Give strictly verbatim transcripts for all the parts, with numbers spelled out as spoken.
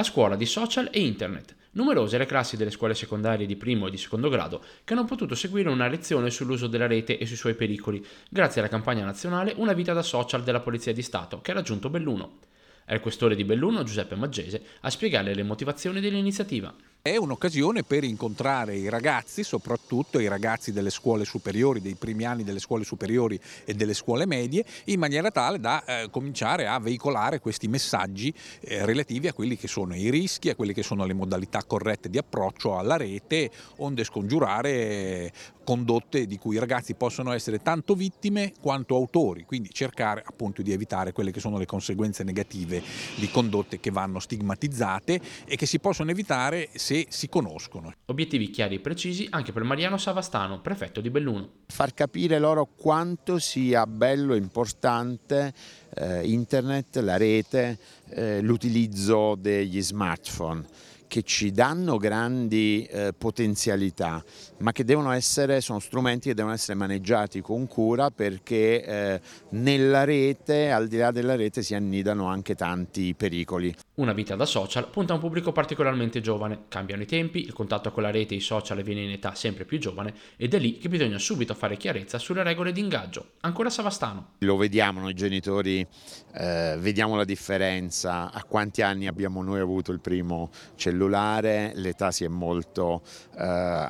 A scuola di social e internet. Numerose le classi delle scuole secondarie di primo e di secondo grado che hanno potuto seguire una lezione sull'uso della rete e sui suoi pericoli, grazie alla campagna nazionale Una vita da social della Polizia di Stato, che ha raggiunto Belluno. È il questore di Belluno, Giuseppe Maggese, a spiegare le motivazioni dell'iniziativa. È un'occasione per incontrare i ragazzi, soprattutto i ragazzi delle scuole superiori, dei primi anni delle scuole superiori e delle scuole medie, in maniera tale da eh, cominciare a veicolare questi messaggi eh, relativi a quelli che sono i rischi, a quelle che sono le modalità corrette di approccio alla rete, onde scongiurare eh, condotte di cui i ragazzi possono essere tanto vittime quanto autori, quindi cercare appunto di evitare quelle che sono le conseguenze negative di condotte che vanno stigmatizzate e che si possono evitare se si conoscono. Obiettivi chiari e precisi anche per Mariano Savastano, prefetto di Belluno. Far capire loro quanto sia bello e importante eh, internet, la rete, eh, l'utilizzo degli smartphone, che ci danno grandi eh, potenzialità, ma che devono essere, sono strumenti che devono essere maneggiati con cura, perché eh, nella rete, al di là della rete, si annidano anche tanti pericoli. Una vita da social punta a un pubblico particolarmente giovane, cambiano i tempi, il contatto con la rete e i social avviene in età sempre più giovane ed è lì che bisogna subito fare chiarezza sulle regole di ingaggio. Ancora Savastano. Lo vediamo noi genitori, eh, vediamo la differenza, a quanti anni abbiamo noi avuto il primo cellulare, l'età si è molto eh,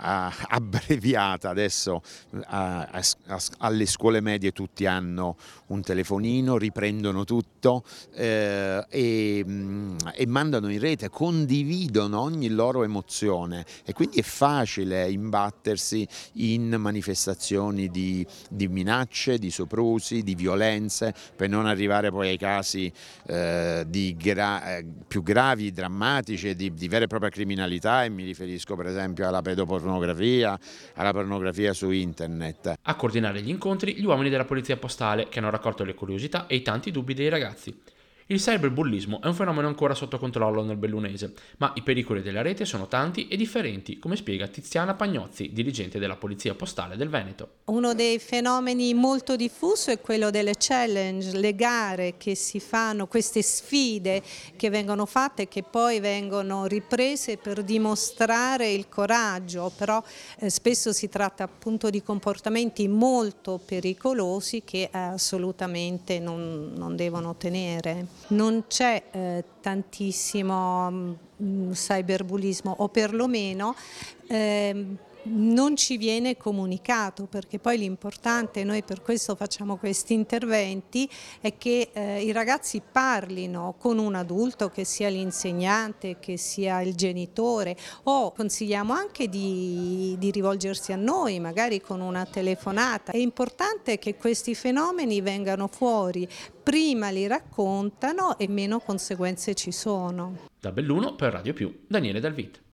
abbreviata, adesso a, a, a, alle scuole medie tutti hanno un telefonino, riprendono tutto eh, e e mandano in rete, condividono ogni loro emozione e quindi è facile imbattersi in manifestazioni di, di minacce, di soprusi, di violenze, per non arrivare poi ai casi eh, di gra più gravi, drammatici, di, di vera e propria criminalità, e mi riferisco per esempio alla pedopornografia, alla pornografia su internet. A coordinare gli incontri gli uomini della polizia postale, che hanno raccolto le curiosità e i tanti dubbi dei ragazzi. Il cyberbullismo è un fenomeno ancora sotto controllo nel bellunese, ma i pericoli della rete sono tanti e differenti, come spiega Tiziana Pagnozzi, dirigente della Polizia Postale del Veneto. Uno dei fenomeni molto diffuso è quello delle challenge, le gare che si fanno, queste sfide che vengono fatte e che poi vengono riprese per dimostrare il coraggio, però eh, spesso si tratta appunto di comportamenti molto pericolosi che eh, assolutamente non, non devono tenere. Non c'è eh, tantissimo mh, cyberbullismo, o perlomeno eh, non ci viene comunicato, perché poi l'importante, noi per questo facciamo questi interventi, è che eh, i ragazzi parlino con un adulto, che sia l'insegnante, che sia il genitore, o consigliamo anche di, di rivolgersi a noi, magari con una telefonata. È importante che questi fenomeni vengano fuori, prima li raccontano e meno conseguenze ci sono. Da Belluno per Radio Più, Daniele Dalvit.